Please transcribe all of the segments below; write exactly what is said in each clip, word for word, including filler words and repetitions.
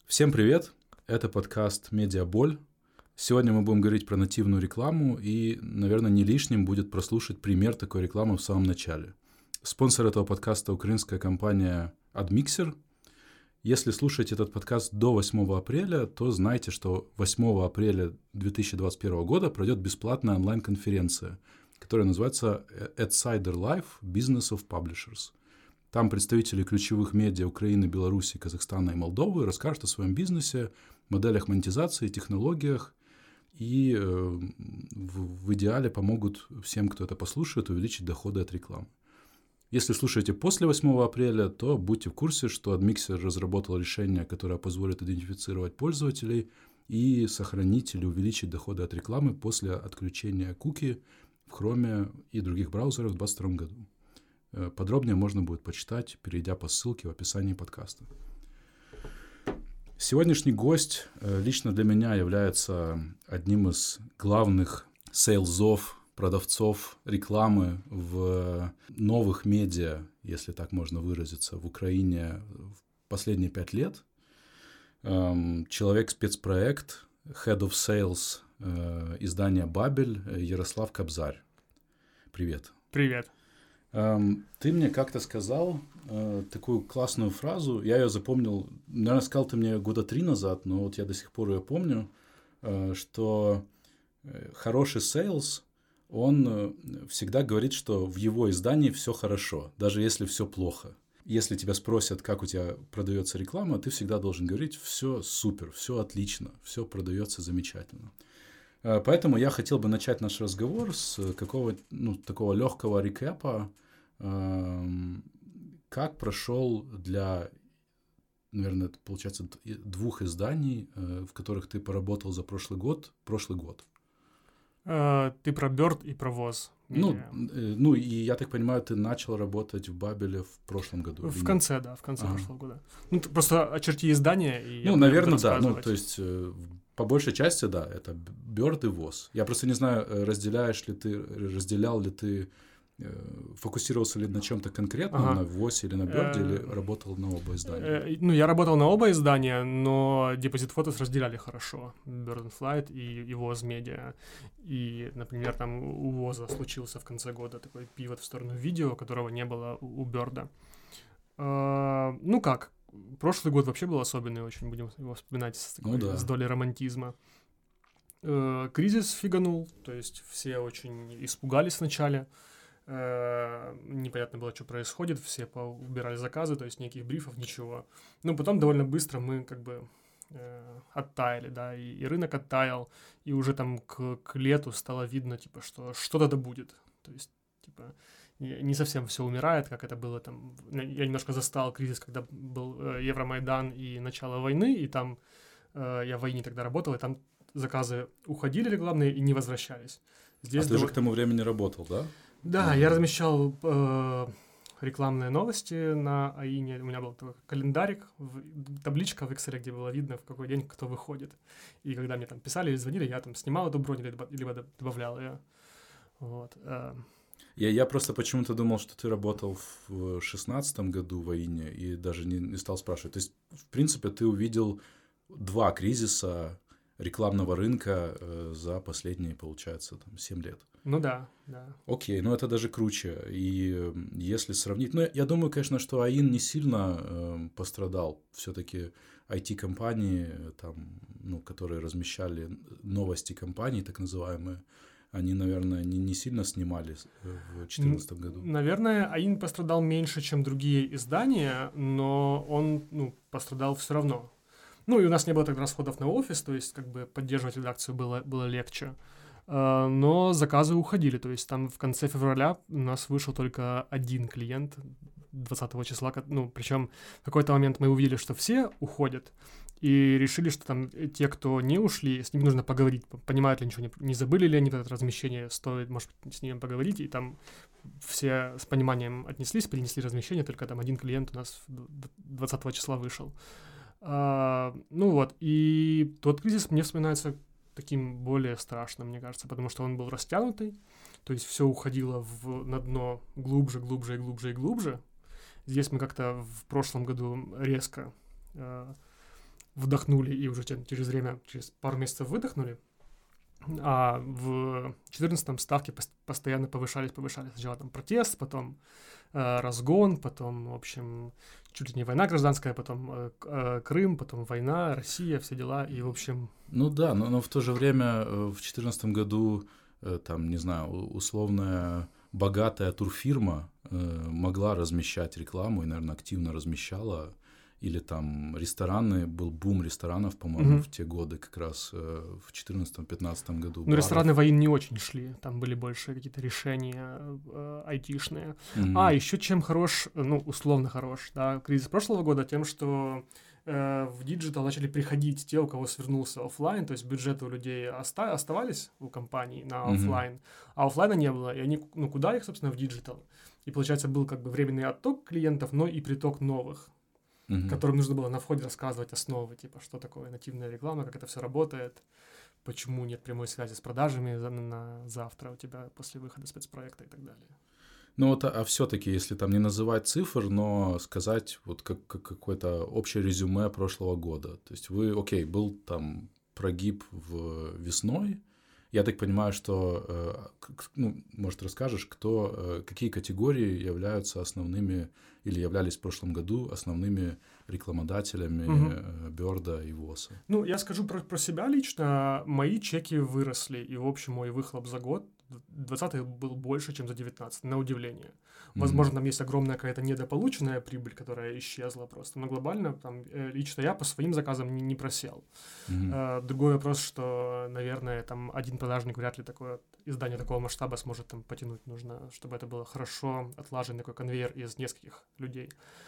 Всем привет! Это подкаст «Медиаболь». Сегодня мы будем говорить про нативную рекламу, и, наверное, не лишним будет прослушать пример такой рекламы в самом начале. Спонсор этого подкаста – украинская компания AdMixer. Если слушаете этот подкаст до восьмого апреля, то знайте, что восьмого апреля две тысячи двадцать первого года пройдет бесплатная онлайн-конференция, которая называется AdCider Live – Business of Publishers. Там представители ключевых медиа Украины, Беларуси, Казахстана и Молдовы расскажут о своем бизнесе, моделях монетизации, технологиях и э, в, в идеале помогут всем, кто это послушает, увеличить доходы от рекламы. Если слушаете после восьмого апреля, то будьте в курсе, что AdMixer разработал решение, которое позволит идентифицировать пользователей и сохранить или увеличить доходы от рекламы после отключения куки в Chrome и других браузерах в две тысячи двадцать втором году. Подробнее можно будет почитать, перейдя по ссылке в описании подкаста. Сегодняшний гость лично для меня является одним из главных сейлзов, продавцов рекламы в новых медиа, если так можно выразиться, в Украине в последние пять лет. Человек-спецпроект, Head of Sales издания «Бабель» Ярослав Кобзарь. Привет. Привет. Ты мне как-то сказал э, такую классную фразу, я ее запомнил, наверное, сказал ты мне года три назад, но вот я до сих пор ее помню, э, что хороший сейлс, он э, всегда говорит, что в его издании все хорошо, даже если все плохо. Если тебя спросят, как у тебя продается реклама, ты всегда должен говорить: все супер, все отлично, все продается замечательно. Поэтому я хотел бы начать наш разговор с какого ну, такого легкого рекэпа, как прошел для, наверное, это получается двух изданий, в которых ты поработал за прошлый год, прошлый год. Ты про Bird и про ВОЗ. Ну, ну, и я так понимаю, ты начал работать в Бабеле в прошлом году. В конце, нет? да, в конце ага. прошлого года. Ну, просто очерти издания. И ну, наверное, да. Ну, то есть, по большей части, да, это Bird и ВОЗ. Я просто не знаю, разделяешь ли ты, разделял ли ты, фокусировался ли на чем-то конкретном, ага. на ВОЗе или на Bird, или работал на оба издания? Ну, я работал на оба издания, но Deposit Photos разделяли хорошо. Bird and Flight и, и ВОЗ Медиа. И, например, там у ВОЗа случился в конце года такой пивот в сторону видео, которого не было у Bird. А, ну как, прошлый год вообще был особенный очень, будем его вспоминать с, такой, ну, да. с долей романтизма. А, кризис фиганул, то есть все очень испугались вначале. Непонятно было, что происходит, все поубирали заказы, то есть никаких брифов, ничего. Ну, потом довольно быстро мы как бы э, оттаяли, да, и, и рынок оттаял, и уже там к, к лету стало видно, типа, что что-то да будет. То есть, типа, не, не совсем все умирает, как это было там. Я немножко застал кризис, когда был э, Евромайдан и начало войны, и там э, я в войне тогда работал, и там заказы уходили рекламные и не возвращались. Здесь а ты дов... же к тому времени работал, да? Да, я размещал э, рекламные новости на АИНе. У меня был такой календарик, табличка в Excel, где было видно, в какой день кто выходит. И когда мне там писали или звонили, я там снимал эту бронь, либо добавлял ее. Вот. Я, я просто почему-то думал, что ты работал в шестнадцатом году в АИНе и даже не, не стал спрашивать. То есть, в принципе, ты увидел два кризиса рекламного рынка э, за последние, получается, там, семь лет. Ну да, да. Окей, ну это даже круче. И э, если сравнить... Ну, я думаю, конечно, что АИН не сильно э, пострадал. Все-таки ай ти-компании, там, ну, которые размещали новости компаний, так называемые, они, наверное, не, не сильно снимали в две тысячи четырнадцатом году. Наверное, АИН пострадал меньше, чем другие издания, но он, ну, пострадал все равно. Ну, и у нас не было тогда расходов на офис, то есть, как бы, поддерживать редакцию было, было легче. Но заказы уходили, то есть там в конце февраля у нас вышел только один клиент двадцатого числа, ну, причем в какой-то момент мы увидели, что все уходят, и решили, что там те, кто не ушли, с ними нужно поговорить, понимают ли ничего, не, не забыли ли они это размещение, стоит, может быть, с ними поговорить, и там все с пониманием отнеслись, перенесли размещение, только там один клиент у нас двадцатого числа вышел. А, ну вот, и тот кризис мне вспоминается таким более страшным, мне кажется, потому что он был растянутый, то есть все уходило в, на дно глубже, глубже и глубже и глубже. Здесь мы как-то в прошлом году резко э, вдохнули и уже через время, через пару месяцев выдохнули. А в четырнадцатом ставки постоянно повышались, повышались. Сначала там протест, потом э, разгон, потом, в общем, чуть ли не война гражданская, потом э, э, Крым, потом война, Россия, все дела, и, в общем... Ну да, но, но в то же время в четырнадцатом году, э, там, не знаю, условная богатая турфирма э, могла размещать рекламу и, наверное, активно размещала. Или там рестораны, был бум ресторанов, по-моему, mm-hmm. в те годы как раз, э, в четырнадцатом-пятнадцатом году. Ну, баров. Рестораны воин не очень шли, там были больше какие-то решения э, айтишные. Mm-hmm. А, еще чем хорош, ну, условно хорош, да, кризис прошлого года, тем, что э, в диджитал начали приходить те, у кого свернулся офлайн, то есть бюджеты у людей оста- оставались у компаний на офлайн, mm-hmm. а офлайна не было, и они, ну, куда их, собственно, в диджитал? И, получается, был как бы временный отток клиентов, но и приток новых. Uh-huh. Которым нужно было на входе рассказывать основы, типа, что такое нативная реклама, как это все работает, почему нет прямой связи с продажами на, на завтра у тебя после выхода спецпроекта и так далее. Ну вот, а, а все-таки, если там не называть цифр, но сказать вот как, как какое-то общее резюме прошлого года. То есть вы, окей, был там прогиб в весной. Я так понимаю, что, э, ну, может, расскажешь, кто, э, какие категории являются основными или являлись в прошлом году основными рекламодателями угу. Бёрда и ВОСа? Ну, я скажу про, про себя лично. Мои чеки выросли, и, в общем, мой выхлоп за год двадцатый был больше, чем за девятнадцатый, на удивление. Возможно, mm-hmm. там есть огромная какая-то недополученная прибыль, которая исчезла просто, но глобально там лично я по своим заказам не, не просел. Mm-hmm. А, другой вопрос, что, наверное, там один продажник вряд ли такое издание такого масштаба сможет там потянуть. Нужно, чтобы это было хорошо отлаженный такой конвейер из нескольких людей.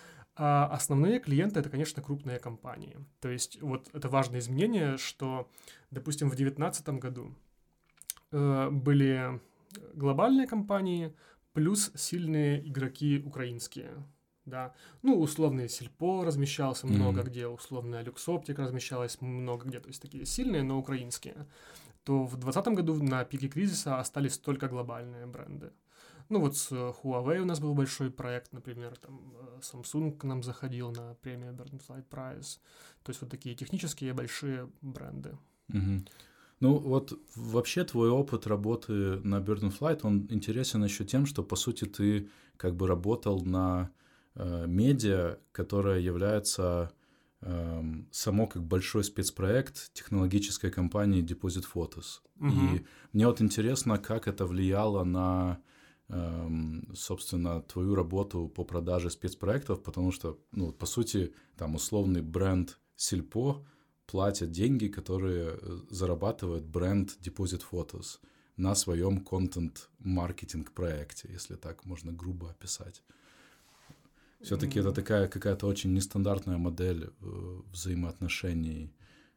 А основные клиенты — это, конечно, крупные компании. То есть вот это важное изменение, что, допустим, в девятнадцатом году э, были глобальные компании плюс сильные игроки украинские. Да. Ну, условный Сельпо размещался много mm-hmm. где, условная Люксоптик размещалась много где, то есть такие сильные, но украинские. То в двадцатом году на пике кризиса остались только глобальные бренды. Ну вот с Huawei у нас был большой проект, например, там Samsung к нам заходил на премию Bird and Flight Prize. То есть вот такие технические большие бренды. Угу. Ну вот вообще твой опыт работы на Bird and Flight, он интересен еще тем, что по сути ты как бы работал на э, медиа, которая является э, само как большой спецпроект технологической компании Deposit Photos. Угу. И мне вот интересно, как это влияло на собственно, твою работу по продаже спецпроектов, потому что, ну, по сути, там условный бренд Сельпо платит деньги, которые зарабатывает бренд Deposit Photos на своем контент-маркетинг-проекте, если так можно грубо описать. Все-таки mm-hmm. это такая какая-то очень нестандартная модель взаимоотношений.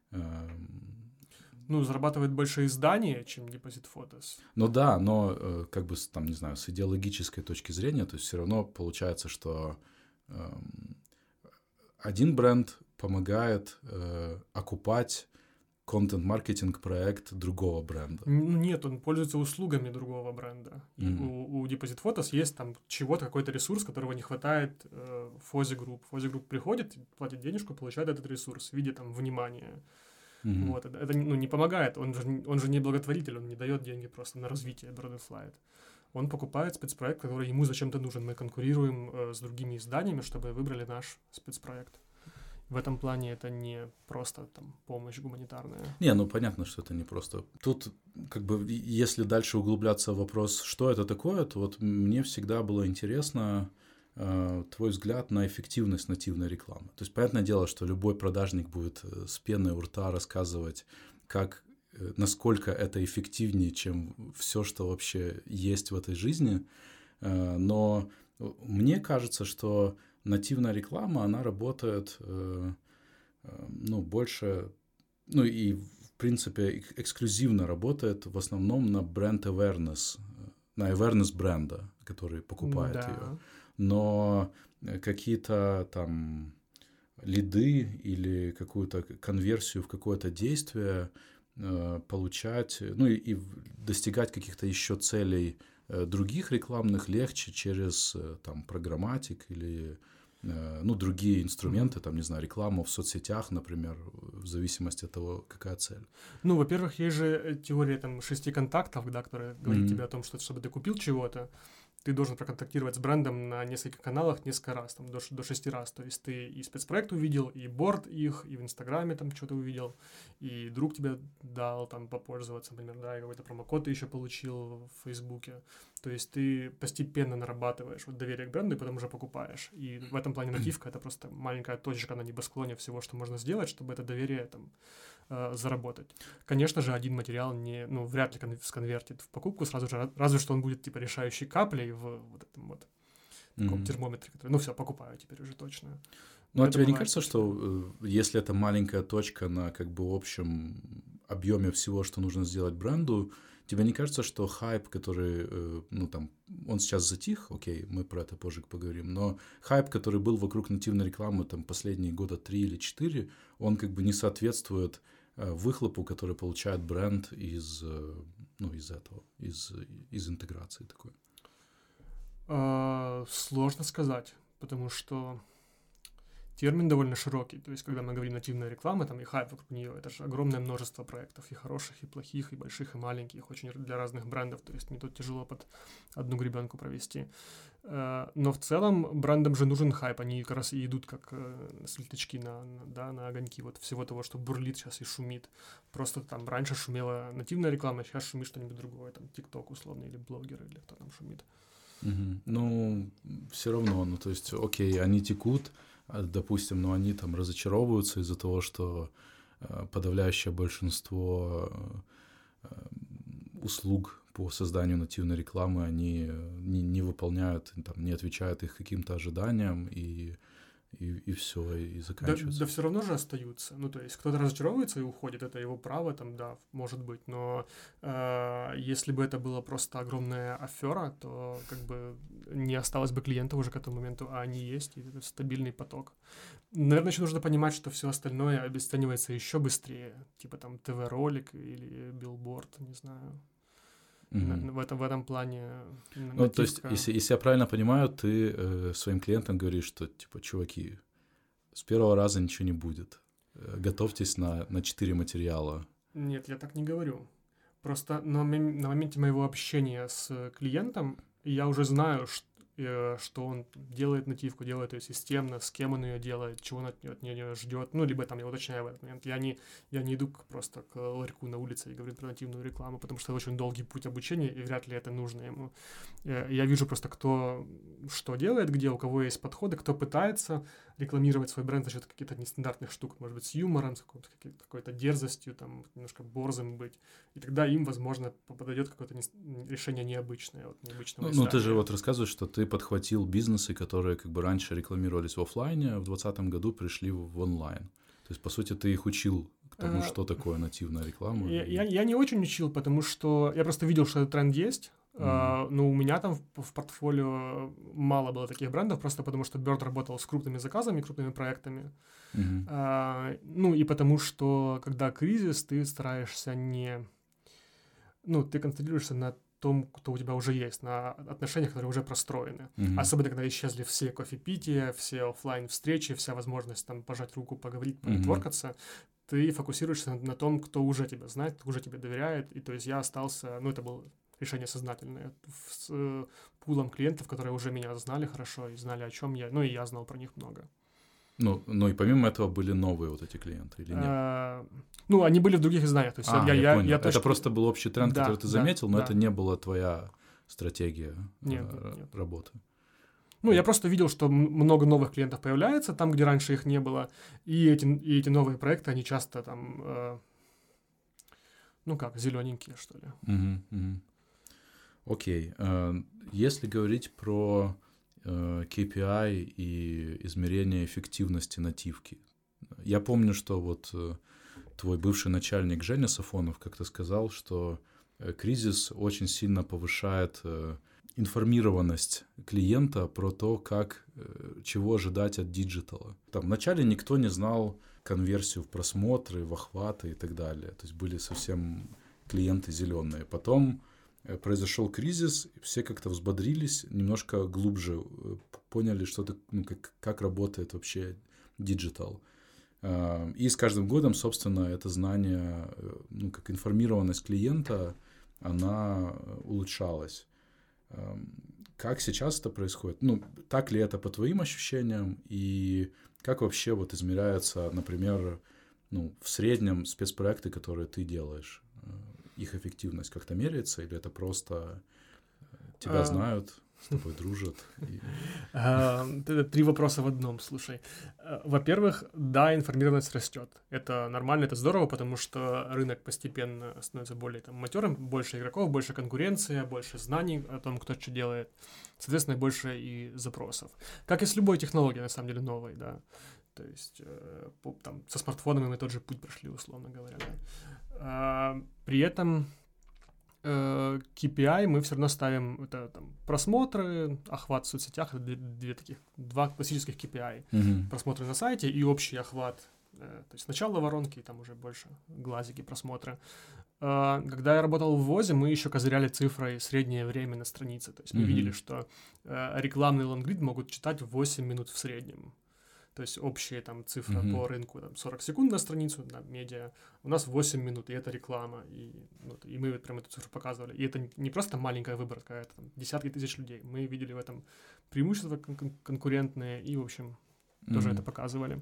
Ну, зарабатывает больше издание, чем Deposit Photos. Ну да, но э, как бы, там, не знаю, с идеологической точки зрения, то есть все равно получается, что э, один бренд помогает э, окупать контент-маркетинг-проект другого бренда. Нет, он пользуется услугами другого бренда. Mm-hmm. У, у Deposit Photos есть там чего-то, какой-то ресурс, которого не хватает э, Fozy Group. Fozy Group приходит, платит денежку, получает этот ресурс в виде там внимания. Mm-hmm. Вот, это, это ну, не помогает, он же, он же не благотворитель, он не дает деньги просто на развитие Bird and Flight. Он покупает спецпроект, который ему зачем-то нужен. Мы конкурируем э, с другими изданиями, чтобы выбрали наш спецпроект. В этом плане это не просто там помощь гуманитарная. Не, ну понятно, что это не просто. Тут как бы, если дальше углубляться в вопрос, что это такое, то вот мне всегда было интересно твой взгляд на эффективность нативной рекламы. То есть, понятное дело, что любой продажник будет с пеной у рта рассказывать, как, насколько это эффективнее, чем все, что вообще есть в этой жизни. Но мне кажется, что нативная реклама, она работает, ну, больше, ну, и, в принципе, эксклюзивно работает в основном на бренд awareness, на awareness бренда, который покупает да. ее. Но какие-то там лиды или какую-то конверсию в какое-то действие э, получать, ну и, и достигать каких-то еще целей э, других рекламных легче через э, там программатик или э, ну, другие инструменты, там, не знаю, рекламу в соцсетях, например, в зависимости от того, какая цель. Ну, во-первых, есть же теория там шести контактов, да, которая говорит mm-hmm. тебе о том, что чтобы ты купил чего-то, ты должен проконтактировать с брендом на нескольких каналах несколько раз, там, до, до шести раз. То есть ты и спецпроект увидел, и борд их, и в Инстаграме там что-то увидел, и друг тебе дал там попользоваться, например, да, и какой-то промокод ты еще получил в Фейсбуке. То есть ты постепенно нарабатываешь вот доверие к бренду и потом уже покупаешь. И в этом плане нативка — это просто маленькая точка на небосклоне всего, что можно сделать, чтобы это доверие там э, заработать. Конечно же, один материал не, ну, вряд ли кон- сконвертит в покупку сразу же, разве что он будет типа решающей каплей в вот этом вот таком mm-hmm. термометре, который, ну все, покупаю теперь уже точно. Ну, а тебе не кажется, точно. что э, если это маленькая точка на как бы общем объеме всего, что нужно сделать бренду, тебе не кажется, что хайп, который, э, ну там, он сейчас затих, окей, мы про это позже поговорим, но хайп, который был вокруг нативной рекламы там последние года три или четыре, он как бы не соответствует э, выхлопу, который получает бренд из, э, ну, из этого, из, из интеграции такой? А, сложно сказать, потому что термин довольно широкий. То есть, когда мы говорим нативная реклама, там и хайп вокруг нее, это же огромное множество проектов, и хороших, и плохих, и больших, и маленьких, очень для разных брендов. То есть, не тут тяжело под одну гребенку провести. Но в целом брендам же нужен хайп. Они как раз и идут как светлячки на, на, да, на огоньки вот всего того, что бурлит сейчас и шумит. Просто там раньше шумела нативная реклама, сейчас шумит что-нибудь другое, там ТикТок условно, или блогеры, или кто там шумит. Угу. Ну, все равно, ну, то есть, окей, они текут, допустим, но они там разочаровываются из-за того, что э, подавляющее большинство э, услуг по созданию нативной рекламы, они не, не выполняют, там, не отвечают их каким-то ожиданиям, и, и, и все, и заканчивается. Да, да все равно же остаются. Ну, то есть кто-то разочаровывается и уходит, это его право, там, да, может быть. Но э, если бы это была просто огромная афера, то как бы не осталось бы клиентов уже к этому моменту, а они есть, и это стабильный поток. Наверное, еще нужно понимать, что все остальное обесценивается еще быстрее. Типа там ТВ-ролик или билборд, не знаю. Mm-hmm. В, этом, в этом плане... Ну, нативка... то есть, если, если я правильно понимаю, ты э, своим клиентам говоришь, что, типа, чуваки, с первого раза ничего не будет. Э, готовьтесь на, на четыре материала. Нет, я так не говорю. Просто на, на моменте моего общения с клиентом я уже знаю, что, э, что он делает нативку, делает ее системно, с кем он ее делает, чего он от нее, от нее ждет. Ну, либо там я уточняю в этот момент. Я не, я не иду к, просто к ларьку на улице и говорю про нативную рекламу, потому что это очень долгий путь обучения, и вряд ли это нужно ему. Я вижу просто, кто что делает, где у кого есть подходы, кто пытается рекламировать свой бренд за счет каких-то нестандартных штук, может быть, с юмором, с какой-то, какой-то дерзостью, там, немножко борзым быть. И тогда им, возможно, подойдет какое-то не, решение необычное. Вот, необычного ну, ну, ты же вот рассказываешь, что ты подхватил бизнесы, которые как бы раньше рекламировались в офлайне, а в двадцатом году пришли в онлайн. То есть, по сути, ты их учил к тому, что такое нативная реклама. Я, я, я не очень учил, потому что я просто видел, что этот тренд есть. Mm-hmm. Uh, но у меня там в, в портфолио мало было таких брендов, просто потому что Bird работал с крупными заказами, крупными проектами. Mm-hmm. Uh, ну и потому что, когда кризис, ты стараешься не... Ну, ты концентрируешься на том, кто у тебя уже есть, на отношениях, которые уже простроены. Mm-hmm. Особенно, когда исчезли все кофепития, все офлайн встречи, вся возможность там пожать руку, поговорить, понетворкаться. Mm-hmm. Ты фокусируешься на, на том, кто уже тебя знает, кто уже тебе доверяет. И то есть я остался... Ну, это был... решение сознательное, с э, пулом клиентов, которые уже меня знали хорошо и знали, о чем я, ну и я знал про них много. Ну, ну и помимо этого были новые вот эти клиенты или нет? А, ну, они были в других изданиях. То есть а, я, я, я, понял. Я это точно... просто был общий тренд, да, который ты да, заметил, но да. это не была твоя стратегия нет, э, нет, нет. работы. Ну, я просто видел, что много новых клиентов появляется там, где раньше их не было, и эти, и эти новые проекты, они часто там, э, ну как, зелененькие, что ли. Угу, угу. Окей. Если говорить про кей пи ай и измерение эффективности нативки, я помню, что вот твой бывший начальник Женя Сафонов как-то сказал, что кризис очень сильно повышает информированность клиента про то, как, чего ожидать от диджитала. Там вначале никто не знал конверсию в просмотры, в охваты и так далее. То есть были совсем клиенты зеленые. Потом произошел кризис, все как-то взбодрились, немножко глубже поняли, что это, ну, как, как работает вообще диджитал. И с каждым годом, собственно, это знание, ну, как информированность клиента, она улучшалась. Как сейчас это происходит? Ну, так ли это по твоим ощущениям? И как вообще вот измеряется, например, ну, в среднем спецпроекты, которые ты делаешь? Их эффективность как-то меряется? Или это просто тебя а... знают, с тобой дружат? И... Три вопроса в одном, слушай. Во-первых, да, информированность растет. Это нормально, это здорово, потому что рынок постепенно становится более там матёрым, больше игроков, больше конкуренция, больше знаний о том, кто что делает. Соответственно, больше и запросов. Как и с любой технологией, на самом деле, новой, да. То есть там, со смартфонами мы тот же путь прошли, условно говоря. Да. При этом кей пи ай мы все равно ставим, это там просмотры, охват в соцсетях, это две, две таких, два классических кей пи ай. Mm-hmm. Просмотры на сайте и общий охват, то есть начало воронки, там уже больше глазики, просмотры. Когда я работал в ВОЗе, мы еще козыряли цифрой среднее время на странице, то есть мы mm-hmm. видели, что рекламный лонгрид могут читать восемь минут в среднем. То есть общая там цифра mm-hmm. по рынку там, сорок секунд на страницу, на медиа, у нас восемь минут, и это реклама, и, ну, и мы прям эту цифру показывали. И это не просто маленькая выборка, это там, десятки тысяч людей. Мы видели в этом преимущества кон- конкурентные и, в общем, тоже mm-hmm. это показывали.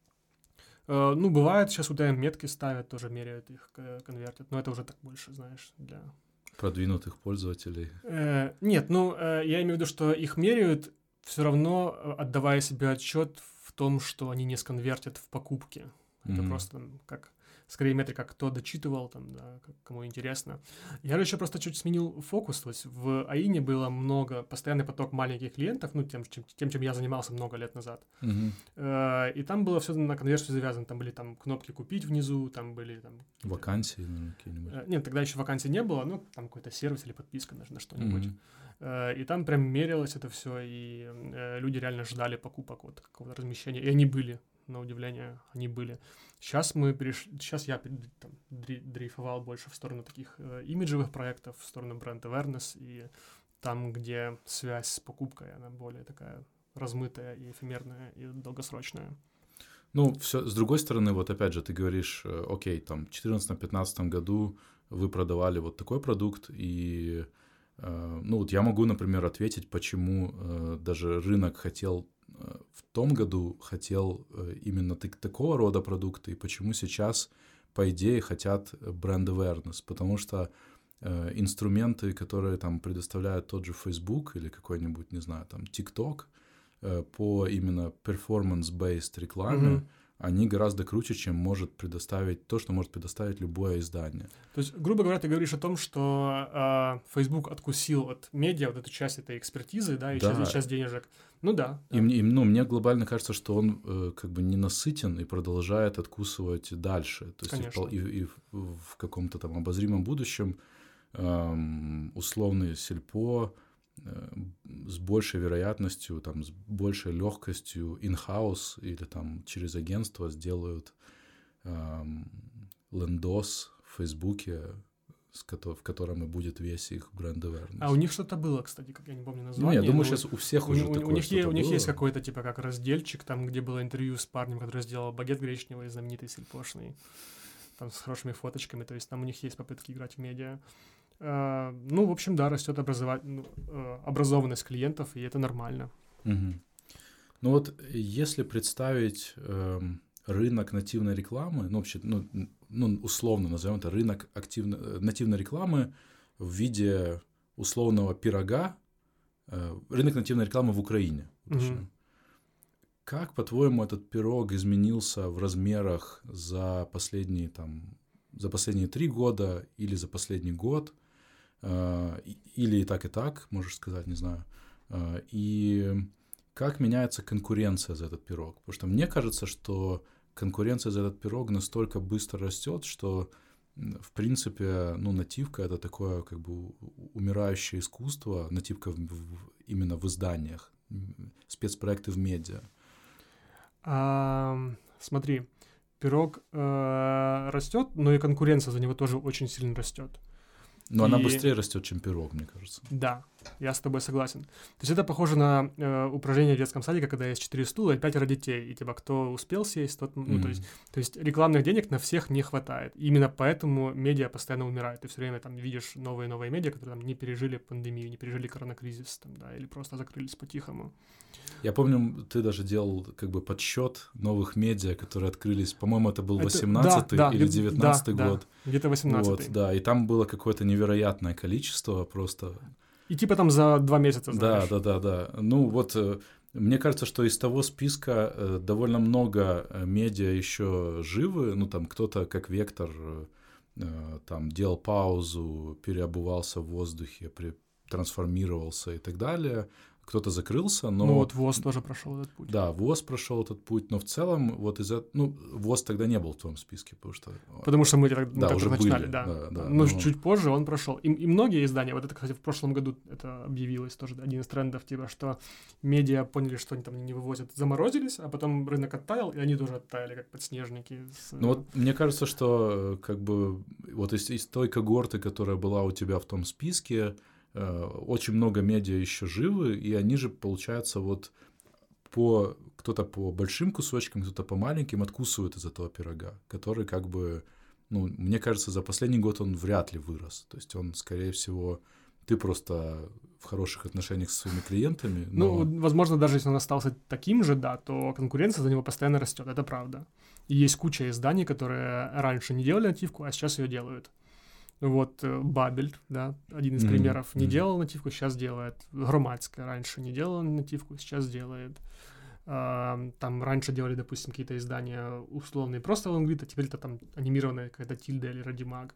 Uh, ну, бывает, сейчас ю ти эм-метки ставят, тоже меряют их, конвертят, но это уже так больше, знаешь, для... Продвинутых пользователей. Uh, нет, ну, uh, я имею в виду, что их меряют, все равно отдавая себе отчет в том, что они не сконвертят в покупки. Mm-hmm. Это просто там, как, скорее метрика, кто дочитывал, там, да, кому интересно. Я же еще просто чуть сменил фокус. То есть в АИНе было много, постоянный поток маленьких клиентов, ну, тем, чем, тем, чем я занимался много лет назад. Mm-hmm. И там было все на конверсию завязано. Там были там кнопки «Купить» внизу, там были там... Вакансии, наверное, какие-нибудь. Нет, тогда еще вакансий не было, ну, там какой-то сервис или подписка на, на что-нибудь. Mm-hmm. И там прям мерилось это все, и люди реально ждали покупок, вот какого-то размещения. И они были, на удивление, они были. Сейчас мы перешли, сейчас я там, дрейфовал больше в сторону таких э, имиджевых проектов, в сторону бренд awareness, и там, где связь с покупкой, она более такая размытая и эфемерная, и долгосрочная. Ну, все, с другой стороны, вот опять же, ты говоришь, окей, там, в четырнадцатом-пятнадцатом году вы продавали вот такой продукт, и, э, ну, вот я могу, например, ответить, почему э, даже рынок хотел в том году хотел именно так, такого рода продукты, и почему сейчас, по идее, хотят бренд awareness, потому что э, инструменты, которые там предоставляет тот же Facebook или какой-нибудь, не знаю, там TikTok, э, по именно performance-based рекламе, mm-hmm. они гораздо круче, чем может предоставить то, что может предоставить любое издание. То есть, грубо говоря, ты говоришь о том, что э, Facebook откусил от медиа вот эту часть этой экспертизы, да, и да. часть, часть денежек. Ну да. И, да. Мне, ну, мне глобально кажется, что он э, как бы ненасытен и продолжает откусывать дальше. То есть Конечно. и, и, и в каком-то там обозримом будущем э, условный сельпо э, с большей вероятностью, там, с большей легкостью in-house или там через агентство сделают э, лендос в Фейсбуке, в котором и будет весь их бренд awareness. А у них что-то было, кстати, как я не помню название. Ну, я думаю, сейчас у всех у, уже у, такое у них что-то есть, У них было. есть какой-то, типа, как разделчик, там, где было интервью с парнем, который сделал багет гречневый, знаменитый, сельпошный, там, с хорошими фоточками, то есть там у них есть попытки играть в медиа. А, ну, в общем, да, растет образова... ну, образованность клиентов, и это нормально. Угу. Ну вот, если представить э, рынок нативной рекламы, ну, вообще, ну, ну, условно назовем это рынок активно, нативной рекламы в виде условного пирога, э, рынок нативной рекламы в Украине. Mm-hmm. Как, по-твоему, этот пирог изменился в размерах за последние, там, за последние три года или за последний год? Э, или и так, и так, можешь сказать, не знаю. Э, и как меняется конкуренция за этот пирог? Потому что мне кажется, что конкуренция за этот пирог настолько быстро растет, что, в принципе, ну, нативка — это такое, как бы, умирающее искусство, нативка в, в, именно в изданиях, спецпроекты в медиа. А, смотри, пирог э, растет, но и конкуренция за него тоже очень сильно растет. Но и... она быстрее растет, чем пирог, мне кажется. Да, Я с тобой согласен. То есть это похоже на э, упражнение в детском садике, когда есть четыре стула и пятеро детей, и типа кто успел сесть, тот... Ну, mm-hmm. то, есть, то есть рекламных денег на всех не хватает. И именно поэтому медиа постоянно умирают. Ты все время там видишь новые-новые медиа, которые там не пережили пандемию, не пережили коронакризис, там, да, или просто закрылись по-тихому. Я помню, ты даже делал как бы подсчет новых медиа, которые открылись. По-моему, это был восемнадцатый да, да, или девятнадцатый да, год. Да, где-то восемнадцатый. Вот, да, и там было какое-то невероятное количество просто... И типа там за два месяца, знаешь. Да, да, да, да. Ну вот, мне кажется, что из того списка довольно много медиа еще живы. Ну там кто-то, как Вектор, там делал паузу, переобувался в воздухе, трансформировался и так далее. Кто-то закрылся, но... Ну вот ВОЗ тоже прошел этот путь. Да, ВОЗ прошел этот путь, но в целом вот из-за... Ну, ВОЗ тогда не был в твоем списке, потому что... Потому что мы так, да, так уже начинали, были, да. да, да. Но, но чуть позже он прошел. И, и многие издания, вот это, кстати, в прошлом году это объявилось тоже, один из трендов, типа, что медиа поняли, что они там не вывозят, заморозились, а потом рынок оттаял, и они тоже оттаяли, как подснежники. С... Ну вот мне кажется, что как бы вот из, из той когорты, которая была у тебя в том списке, очень много медиа еще живы, и они же, получается, вот по кто-то по большим кусочкам, кто-то по маленьким откусывают из этого пирога, который как бы, ну, мне кажется, за последний год он вряд ли вырос. То есть он, скорее всего, ты просто в хороших отношениях со своими клиентами. Но... Ну, возможно, даже если он остался таким же, да, то конкуренция за него постоянно растет, это правда. И есть куча изданий, которые раньше не делали нативку, а сейчас ее делают. Вот Бабель, да, один из mm-hmm. примеров, не mm-hmm. делал нативку, сейчас делает. Громадская раньше не делала нативку, сейчас делает. А, там раньше делали, допустим, какие-то издания условные просто лонгрид, а теперь это там анимированная какая-то Тильда или Радимаг.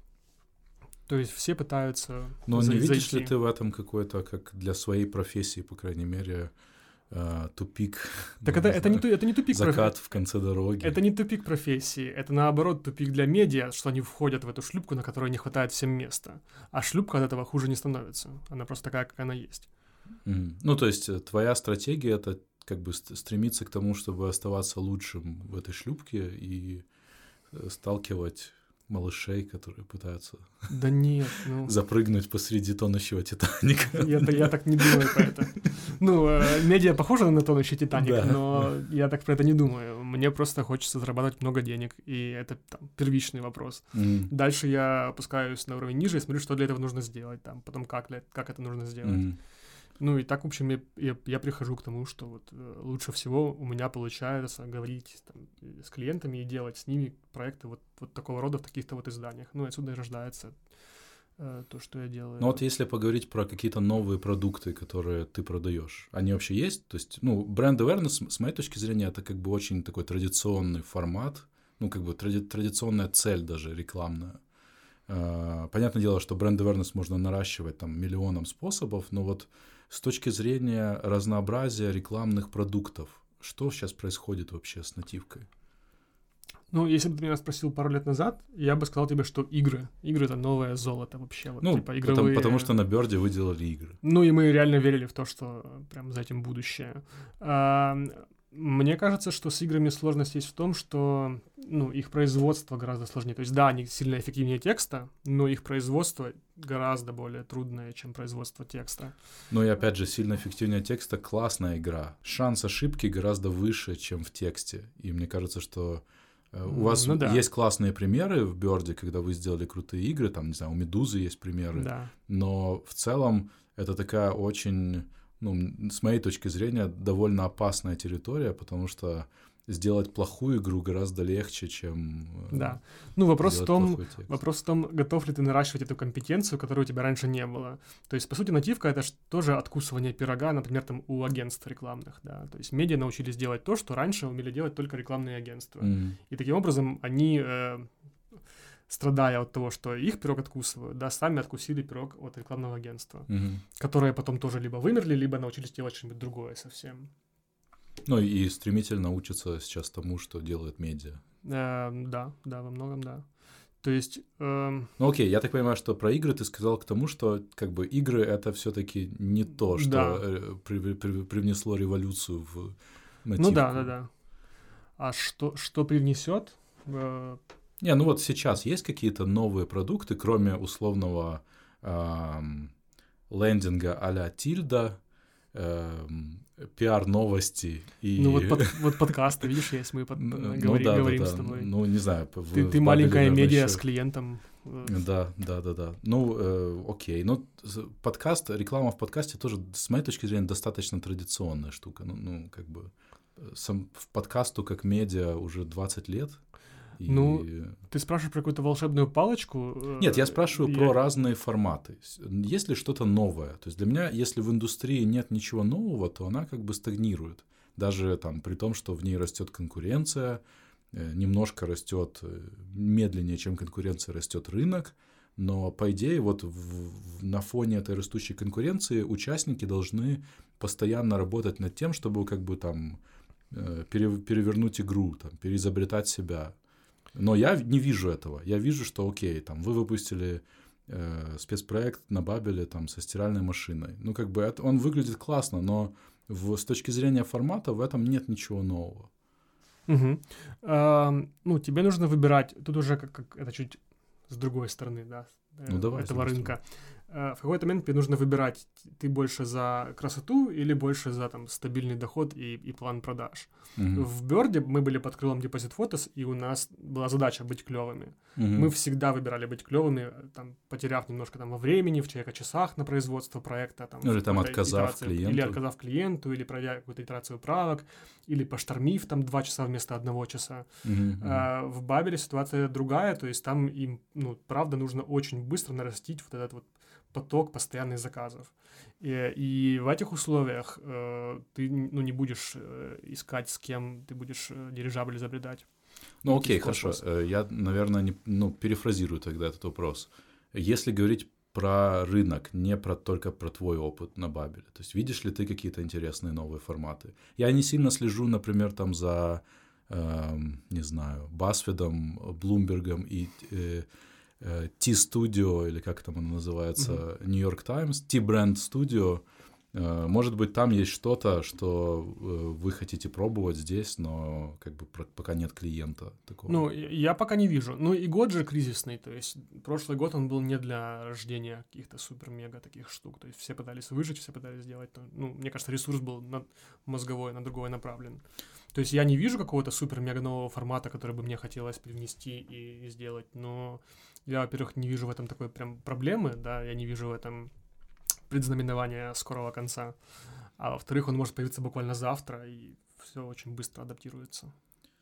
То есть все пытаются Но за- не видишь зайти. Ли ты в этом какой-то, как для своей профессии, по крайней мере, Uh, тупик. Так это, это, не, это не тупик закат профессии. в конце дороги. Это не тупик профессии, это наоборот тупик для медиа, что они входят в эту шлюпку, на которой не хватает всем места. А шлюпка от этого хуже не становится. Она просто такая, как она есть. Mm. Ну, то есть твоя стратегия — это как бы стремиться к тому, чтобы оставаться лучшим в этой шлюпке и сталкивать малышей, которые пытаются да нет, ну... запрыгнуть посреди тонущего Титаника. Я, я так не думаю про это. Ну, э, медиа похоже на тонущий Титаник, да, но да. я так про это не думаю. Мне просто хочется зарабатывать много денег, и это там, первичный вопрос. Mm. Дальше я опускаюсь на уровень ниже и смотрю, что для этого нужно сделать, там, потом как, для, как это нужно сделать. Mm. Ну и так, в общем, я, я, я прихожу к тому, что вот э, лучше всего у меня получается говорить там, с клиентами и делать с ними проекты вот, вот такого рода в таких-то вот изданиях. Ну, отсюда и рождается э, то, что я делаю. Ну вот если поговорить про какие-то новые продукты, которые ты продаешь, они вообще есть? То есть, ну, бренд awareness, с моей точки зрения, это как бы очень такой традиционный формат, ну, как бы тради- традиционная цель даже рекламная. Э, понятное дело, что бренд awareness можно наращивать там миллионом способов, но вот с точки зрения разнообразия рекламных продуктов, что сейчас происходит вообще с нативкой? Ну, если бы ты меня спросил пару лет назад, я бы сказал тебе, что игры. Игры — это новое золото вообще. Вот, ну, типа, игровые... потому, потому что на Бёрде вы делали игры. Ну, и мы реально верили в то, что прям за этим будущее. А, мне кажется, что с играми сложность есть в том, что ну, их производство гораздо сложнее. То есть, да, они сильно эффективнее текста, но их производство гораздо более трудное, чем производство текста. Ну и опять же, сильно эффективнее текста — классная игра. Шанс ошибки гораздо выше, чем в тексте. И мне кажется, что э, у вас ну, да. есть классные примеры в Бёрде, когда вы сделали крутые игры, там, не знаю, у Медузы есть примеры. Да. Но в целом это такая очень... ну, с моей точки зрения, довольно опасная территория, потому что сделать плохую игру гораздо легче, чем да. Ну, вопрос в том, вопрос в том, готов ли ты наращивать эту компетенцию, которой у тебя раньше не было. То есть, по сути, нативка — это же тоже откусывание пирога, например, там, у агентств рекламных, да. То есть, медиа научились делать то, что раньше умели делать только рекламные агентства. Mm. И таким образом они... Э, страдая от того, что их пирог откусывают, да, сами откусили пирог от рекламного агентства, mm-hmm. которые потом тоже либо вымерли, либо научились делать что-нибудь другое совсем. Ну и стремительно учатся сейчас тому, что делают медиа. Э, да, да, во многом да. То есть... Э... Ну окей, я так понимаю, что про игры ты сказал к тому, что как бы игры — это все-таки не то, что да. при, при, привнесло революцию в нативку. Ну да, да, да. А что, что привнесет... Э... Не, ну вот сейчас есть какие-то новые продукты, кроме условного э, лендинга а-ля Тильда, э, пиар-новости и... Ну вот, под, вот подкасты, видишь, есть, мы под, ну, говори, да, говорим да, с да. тобой. Ну, не знаю. Ты, в, ты в Бабеле, маленькая наверное, медиа еще... с клиентом. Да, да, да, да. Ну, э, окей. Ну, подкаст, реклама в подкасте тоже, с моей точки зрения, достаточно традиционная штука. Ну, ну как бы, сам, в подкасту как медиа уже двадцать лет. И... Ну, ты спрашиваешь про какую-то волшебную палочку? Нет, я спрашиваю я... про разные форматы. Есть ли что-то новое? То есть для меня, если в индустрии нет ничего нового, то она как бы стагнирует. Даже там при том, что в ней растет конкуренция, немножко растет медленнее, чем конкуренция, растет рынок, но по идее вот в, в, на фоне этой растущей конкуренции участники должны постоянно работать над тем, чтобы как бы там пере, перевернуть игру, там, переизобретать себя. Но я не вижу этого. Я вижу, что окей, там вы выпустили э, спецпроект на Бабеле там со стиральной машиной. Ну как бы это, он выглядит классно, но в, с точки зрения формата в этом нет ничего нового. Угу. А, ну, тебе нужно выбирать, тут уже как, как это чуть с другой стороны, да, ну, давай, этого рынка. А, в какой-то момент тебе нужно выбирать, ты больше за красоту или больше за там стабильный доход и, и план продаж. Угу. В Бёрде мы были под крылом Deposit Photos, и у нас была задача быть клевыми. Угу. Мы всегда выбирали быть клевыми, там, потеряв немножко там во времени, в человека-часах на производство проекта. Там, или там отказав клиенту. Или отказав клиенту, или пройдя какую-то итерацию правок, или поштормив там два часа вместо одного часа. Угу. А, в Бабеле ситуация другая, то есть там им, ну, правда, нужно очень быстро нарастить вот этот вот поток постоянных заказов. И, и в этих условиях э, ты ну, не будешь э, искать, с кем ты будешь э, дирижабль изобретать. Ну окей, хорошо. Я, наверное, не, ну, перефразирую тогда этот вопрос. Если говорить про рынок, не про, только про твой опыт на Бабеле, то есть видишь ли ты какие-то интересные новые форматы? Я не сильно слежу, например, там за, э, не знаю, Басфедом, Блумбергом и... Э, T-Studio, или как там оно называется, uh-huh. New York Times, T-Brand Studio. Может быть, там есть что-то, что вы хотите пробовать здесь, но как бы пока нет клиента такого. Ну, я пока не вижу. Ну, и год же кризисный, то есть прошлый год он был не для рождения каких-то супер-мега таких штук, то есть все пытались выжить, все пытались сделать, ну, мне кажется, ресурс был на мозговой, на другой направлен. То есть я не вижу какого-то супер-мега нового формата, который бы мне хотелось привнести и, и сделать, но я, во-первых, не вижу в этом такой прям проблемы, да, я не вижу в этом предзнаменования скорого конца, а во-вторых, он может появиться буквально завтра, и все очень быстро адаптируется.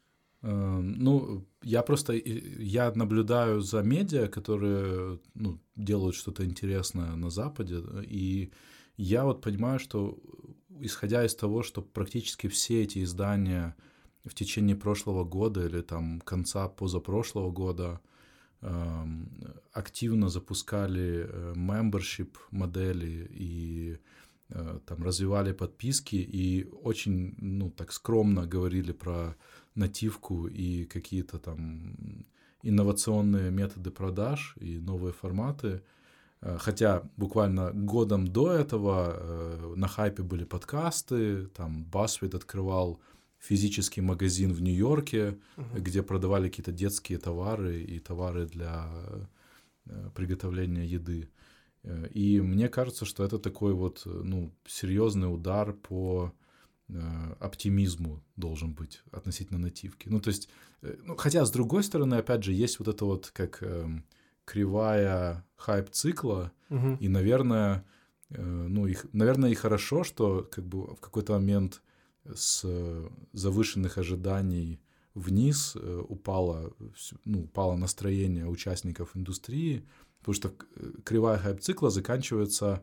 Ну, я просто, я наблюдаю за медиа, которые, ну, делают что-то интересное на Западе, и я вот понимаю, что, исходя из того, что практически все эти издания в течение прошлого года или там конца позапрошлого года э, активно запускали membership модели и э, там развивали подписки и очень, ну, так скромно говорили про нативку и какие-то там инновационные методы продаж и новые форматы. Хотя буквально годом до этого э, на хайпе были подкасты, там Басфед открывал физический магазин в Нью-Йорке, uh-huh. где продавали какие-то детские товары и товары для э, приготовления еды. И мне кажется, что это такой вот, ну, серьезный удар по э, оптимизму должен быть относительно нативки. Ну, то есть, э, ну, хотя, с другой стороны, опять же, есть вот это вот как... Э, кривая хайп-цикла, uh-huh. и, наверное, э, ну, их, наверное, и хорошо, что как бы в какой-то момент с завышенных ожиданий вниз э, упало, ну, упало настроение участников индустрии, потому что кривая хайп-цикла заканчивается,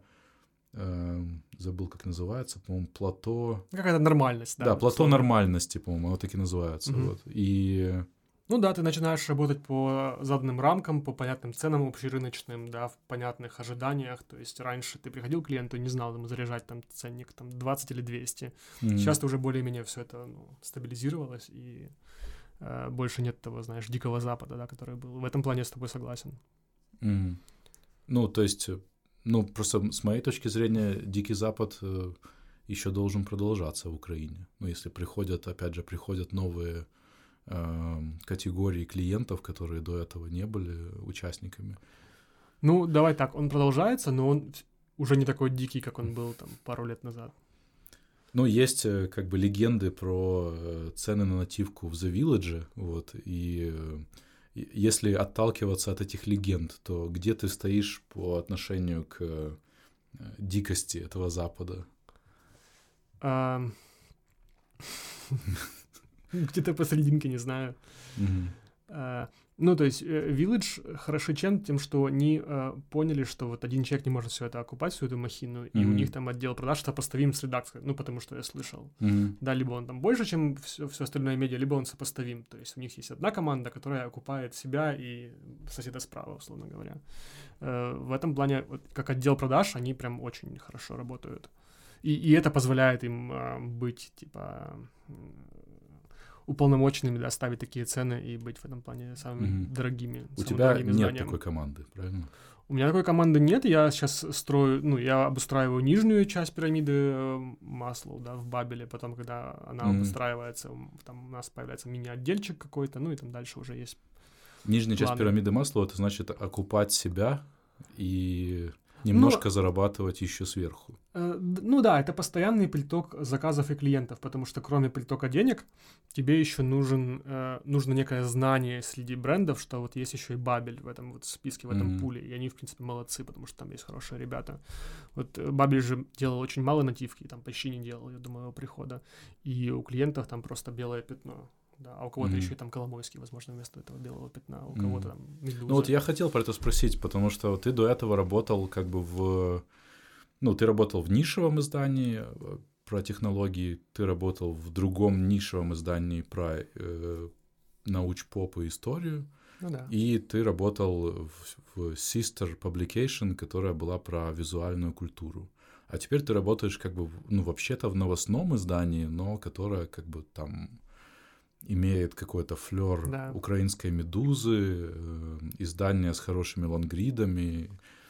э, забыл, как называется, по-моему, плато... Какая-то нормальность, да. Да, плато словно. Нормальности, по-моему, оно так и называется. Uh-huh. Вот. И... Ну да, ты начинаешь работать по заданным рамкам, по понятным ценам общерыночным, да, в понятных ожиданиях. То есть раньше ты приходил к клиенту и не знал ему заряжать там ценник там двадцать или двести. Mm-hmm. Сейчас ты уже более-менее все это, ну, стабилизировалось, и э, больше нет того, знаешь, дикого запада, да, который был. В этом плане я с тобой согласен. Mm-hmm. Ну, то есть, ну, просто с моей точки зрения, Дикий Запад э, еще должен продолжаться в Украине. Ну, если приходят, опять же, приходят новые категории клиентов, которые до этого не были участниками. Ну, давай так, он продолжается, но он уже не такой дикий, как он был там пару лет назад. Ну, есть как бы легенды про цены на нативку в The Village, вот, и если отталкиваться от этих легенд, то где ты стоишь по отношению к дикости этого Запада? А... Где-то посерединке, не знаю. А, ну, то есть Village хороши чем? Тем, что они а, поняли, что вот один человек не может все это окупать, всю эту махину, и mm-hmm. у них там отдел продаж сопоставим с редакцией, ну, потому что я слышал. Mm-hmm. Да, либо он там больше, чем все, все остальное медиа, либо он сопоставим. То есть у них есть одна команда, которая окупает себя и соседа справа, условно говоря. А, в этом плане, вот, как отдел продаж, они прям очень хорошо работают. И, и это позволяет им а, быть, типа... уполномоченными, да, ставить такие цены и быть в этом плане самыми mm-hmm. дорогими. У тебя нет изданием. Такой команды, правильно? У меня такой команды нет, я сейчас строю, ну, я обустраиваю нижнюю часть пирамиды Маслоу, да, в Бабеле, потом, когда она mm-hmm. обустраивается, там у нас появляется мини-отдельчик какой-то, ну, и там дальше уже есть Нижняя планы. Часть пирамиды Маслоу, это значит окупать себя и... Немножко ну, зарабатывать еще сверху. Э, ну да, это постоянный приток заказов и клиентов, потому что кроме притока денег тебе еще нужен, э, нужно некое знание среди брендов, что вот есть еще и Бабель в этом вот списке, в этом mm-hmm. пуле, и они, в принципе, молодцы, потому что там есть хорошие ребята. Вот Бабель же делал очень мало нативки, там почти не делал, я думаю, его прихода, и у клиентов там просто белое пятно. Да, а у кого-то mm-hmm. еще и там Коломойский, возможно, вместо этого белого пятна, у mm-hmm. кого-то там Медуза. Ну вот я хотел про это спросить, потому что ты до этого работал как бы в... Ну, ты работал в нишевом издании про технологии, ты работал в другом нишевом издании про э, науч-поп и историю, ну, да. и ты работал в, в Sister Publication, которая была про визуальную культуру. А теперь ты работаешь как бы, ну, вообще-то в новостном издании, но которое как бы там... имеет какой-то флёр да. украинской «Медузы», э, издание с хорошими лонгридами.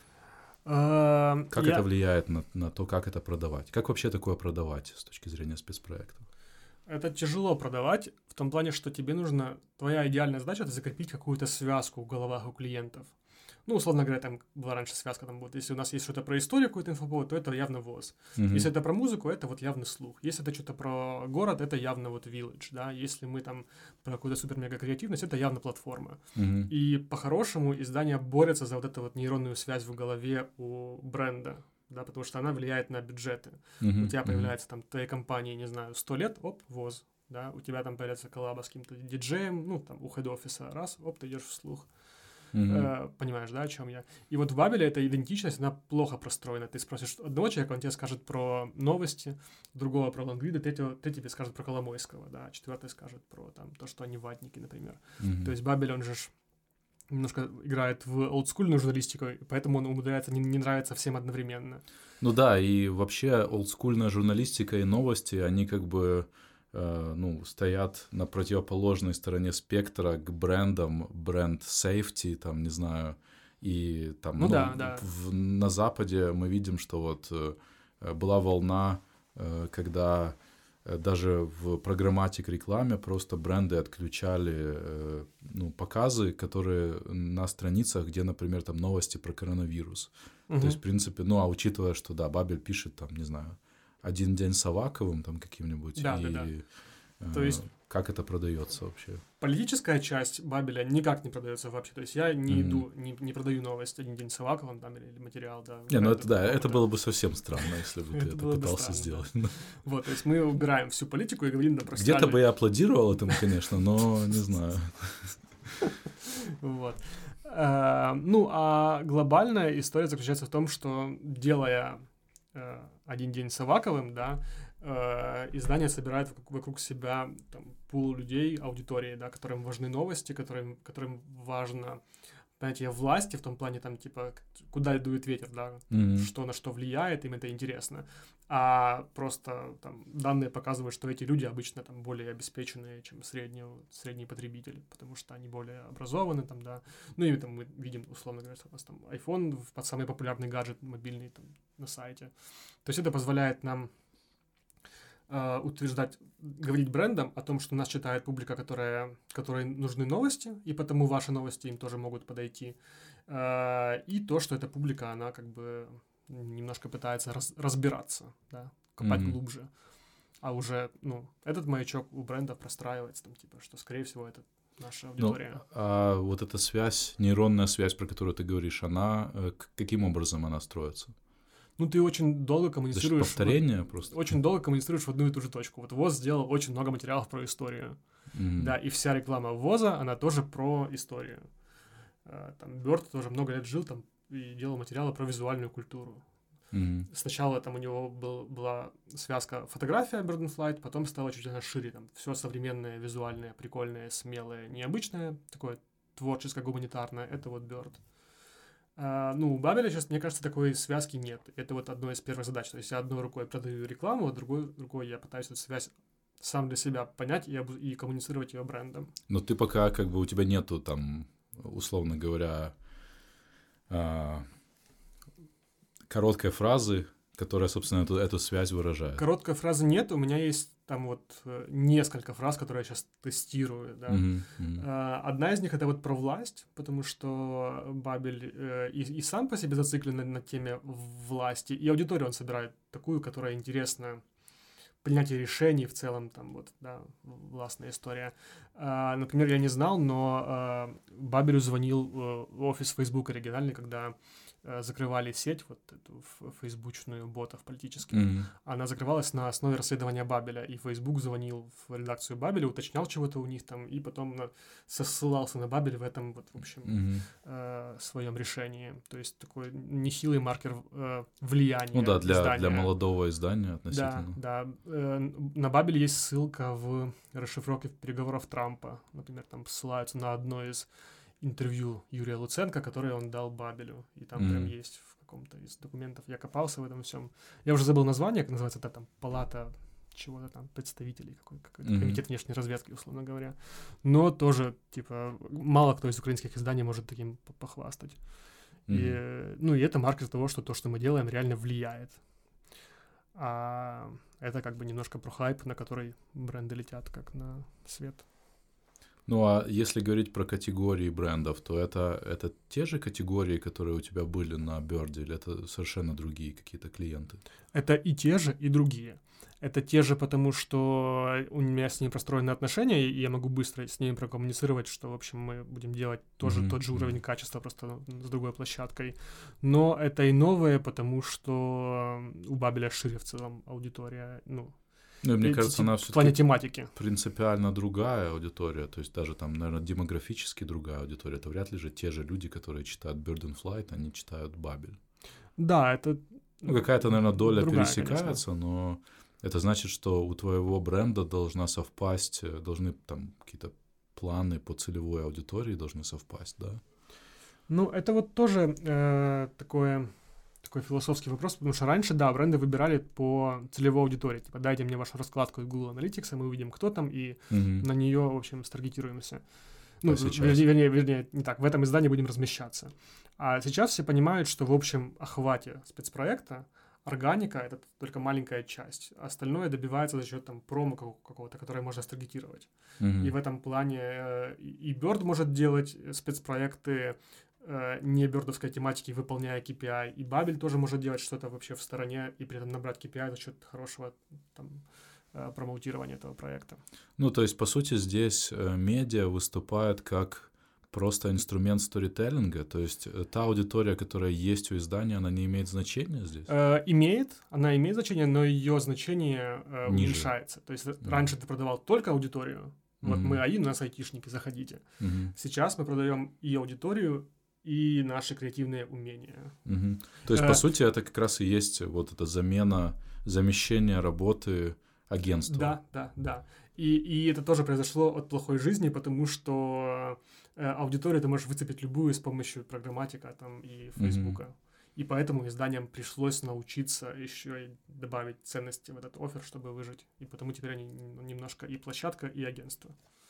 Uh, как я... это влияет на, на то, как это продавать? Как вообще такое продавать с точки зрения спецпроектов? Это тяжело продавать в том плане, что тебе нужно... Твоя идеальная задача — это закрепить какую-то связку в головах у клиентов. Ну, условно говоря, там была раньше связка, там вот, если у нас есть что-то про историю, какой-то инфоповод, то это явно ВОЗ. Mm-hmm. Если это про музыку, это вот явно слух. Если это что-то про город, это явно вот Village, да. Если мы там про какую-то супер-мега-креативность, это явно платформа. Mm-hmm. И по-хорошему издание борется за вот эту вот нейронную связь в голове у бренда, да, потому что она влияет на бюджеты. Mm-hmm. У тебя появляется там твоей компании, не знаю, сто лет, оп, ВОЗ, да, у тебя там появляется коллаба с каким-то диджеем, ну, там, у хед-офиса, раз, оп, ты идешь в слух. Mm-hmm. Э, понимаешь, да, о чем я? И вот в Бабеле эта идентичность, она плохо простроена. Ты спросишь одного человека, он тебе скажет про новости, другого про лонгриды, третьего, третий тебе скажет про Коломойского, да, четвертый скажет про там, то, что они ватники, например. Mm-hmm. То есть Бабель, он же немножко играет в олдскульную журналистику, и поэтому он умудряется не, не нравиться всем одновременно. Ну да, и вообще олдскульная журналистика и новости, они как бы... ну, стоят на противоположной стороне спектра к брендам, бренд safety, там, не знаю, и там, ну, ну, да, да. В, на Западе мы видим, что вот была волна, когда даже в программатик рекламе просто бренды отключали, ну, показы, которые на страницах, где, например, там новости про коронавирус. Угу. То есть, в принципе, ну, а учитывая, что, да, Бабель пишет, там, не знаю, «Один день с Аваковым» там каким-нибудь, да, и да, да. Э, то есть как это продается вообще? Политическая часть Бабеля никак не продается вообще. То есть я не mm-hmm. иду, не, не продаю новость «Один день с Аваковым» там, или, или материал. Да, не, ну это да, это было бы совсем странно, если бы ты это пытался сделать. Вот, то есть мы убираем всю политику и говорим про где-то бы я аплодировал этому, конечно, но не знаю. Вот. Ну, а глобальная история заключается в том, что, делая «Один день с Аваковым», да, издание собирает вокруг себя там, пул людей, аудитории, да, которым важны новости, которым, которым важно понятие власти в том плане, там, типа, куда дует ветер, да, mm-hmm. что на что влияет, им это интересно. А просто там данные показывают, что эти люди обычно там более обеспеченные, чем средний, средний потребитель, потому что они более образованы, там, да. Ну и там мы видим, условно говоря, у нас там iPhone, самый популярный гаджет мобильный там на сайте. То есть это позволяет нам Uh, утверждать, говорить брендам о том, что нас читает публика, которая, которой нужны новости, и потому ваши новости им тоже могут подойти. Uh, и то, что эта публика, она как бы немножко пытается раз, разбираться, да, копать mm-hmm. глубже. А уже, ну, этот маячок у брендов простраивается, там, типа, что, скорее всего, это наша аудитория. Ну, а вот эта связь, нейронная связь, про которую ты говоришь, она, каким образом она строится? Ну, ты очень долго коммуницируешь... Это повторение в, просто? Очень долго коммуницируешь в одну и ту же точку. Вот ВОЗ сделал очень много материалов про историю. Mm-hmm. Да, и вся реклама ВОЗа, она тоже про историю. Там Бёрд тоже много лет жил там и делал материалы про визуальную культуру. Mm-hmm. Сначала там у него был, была связка фотография Bird in Flight, потом стало чуть шире. Там все современное, визуальное, прикольное, смелое, необычное, такое творческое, гуманитарное. Это вот Бёрд. А, ну, у Бабеля сейчас, мне кажется, такой связки нет. Это вот одна из первых задач. То есть я одной рукой продаю рекламу, а другой рукой я пытаюсь эту связь сам для себя понять и, и коммуницировать ее брендом. Но ты пока, как бы, у тебя нету там, условно говоря, а, короткой фразы, которая, собственно, эту, эту связь выражает. Короткой фразы нет, у меня есть там вот несколько фраз, которые я сейчас тестирую, да. Uh-huh, uh-huh. Одна из них — это вот про власть, потому что Бабель э, и, и сам по себе зациклен на, на теме власти, и аудиторию он собирает такую, которая интересна, принятие решений в целом, там вот, да, властная история. А, например, я не знал, но а, Бабелю звонил а, офис Facebook оригинальный, когда а, закрывали сеть, вот эту фейсбучную ботов политических. Mm-hmm. Она закрывалась на основе расследования Бабеля, и Facebook звонил в редакцию Бабеля, уточнял чего-то у них там, и потом на, ссылался на Бабель в этом, вот, в общем, mm-hmm. а, своем решении. То есть такой нехилый маркер а, влияния. Ну да, для, для молодого издания относительно. Да, да. На Бабеле есть ссылка в расшифровке переговоров Трампа. Например, там ссылаются на одно из интервью Юрия Луценко, которое он дал Бабелю. И там mm-hmm. прям есть в каком-то из документов. Я копался в этом всем. Я уже забыл название, как называется это там палата чего-то там, представителей, какой, какой-то mm-hmm. комитет внешней разведки, условно говоря. Но тоже, типа, мало кто из украинских изданий может таким похвастать. Mm-hmm. И, ну, и это маркер того, что то, что мы делаем, реально влияет. А это как бы немножко про хайп, на который бренды летят как на свет. Ну, а если говорить про категории брендов, то это, это те же категории, которые у тебя были на Бёрде, или это совершенно другие какие-то клиенты? Это и те же, и другие. Это те же, потому что у меня с ними простроены отношения, и я могу быстро с ними прокоммуницировать, что, в общем, мы будем делать тоже mm-hmm. тот же уровень качества, просто с другой площадкой. Но это и новое, потому что у Бабеля шире в целом аудитория, ну, Ну, и мне кажется, она в плане тематики. Принципиально другая аудитория, то есть даже там, наверное, демографически другая аудитория. Это вряд ли же те же люди, которые читают Bird in Flight, они читают Бабель. Да, это... Ну, какая-то, наверное, доля другая, пересекается, конечно. Но это значит, что у твоего бренда должна совпасть, должны там какие-то планы по целевой аудитории должны совпасть, да? Ну, это вот тоже э, такое... такой философский вопрос, потому что раньше, да, бренды выбирали по целевой аудитории. Типа, дайте мне вашу раскладку из Google Analytics, мы увидим, кто там, и mm-hmm. на нее, в общем, старгетируемся. Ну, а сейчас? вернее, вернее, вернее, не так, в этом издании будем размещаться. А сейчас все понимают, что в общем охвате спецпроекта органика — это только маленькая часть. Остальное добивается за счет там промо какого-то, которое можно старгетировать. Mm-hmm. И в этом плане э, и Bird может делать спецпроекты не бёрдовской тематики, выполняя кей пи ай, и Бабель тоже может делать что-то вообще в стороне и при этом набрать кей пи ай за счет хорошего там, промоутирования этого проекта. Ну, то есть, по сути, здесь медиа выступает как просто инструмент сторителлинга, то есть та аудитория, которая есть у издания, она не имеет значения здесь? Э, имеет, она имеет значение, но ее значение э, уменьшается. То есть mm-hmm. раньше ты продавал только аудиторию, вот mm-hmm. мы АИ, у нас айтишники, заходите. Mm-hmm. Сейчас мы продаем и аудиторию, и наши креативные умения. Угу. То есть, а, по сути, это как раз и есть вот эта замена, замещение работы агентства. Да, да, да. И, и это тоже произошло от плохой жизни, потому что э, аудиторию ты можешь выцепить любую с помощью программатика там, и Фейсбука. Угу. И поэтому изданиям пришлось научиться еще и добавить ценности в этот оффер, чтобы выжить. И потому теперь они немножко и площадка, и агентство.